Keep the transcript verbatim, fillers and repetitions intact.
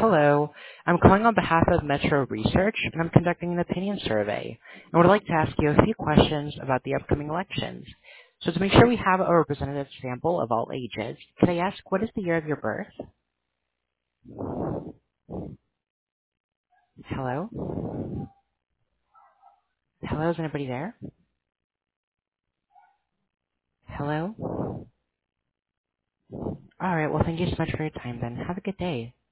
Hello. I'm calling on behalf of Metro Research, and I'm conducting an opinion survey. And would like to ask you a few questions about the upcoming elections. So to make sure we have a representative sample of all ages, could I ask what is the year of your birth? Hello? Hello, is anybody there? Hello? All right, well, thank you so much for your time then. Have a good day.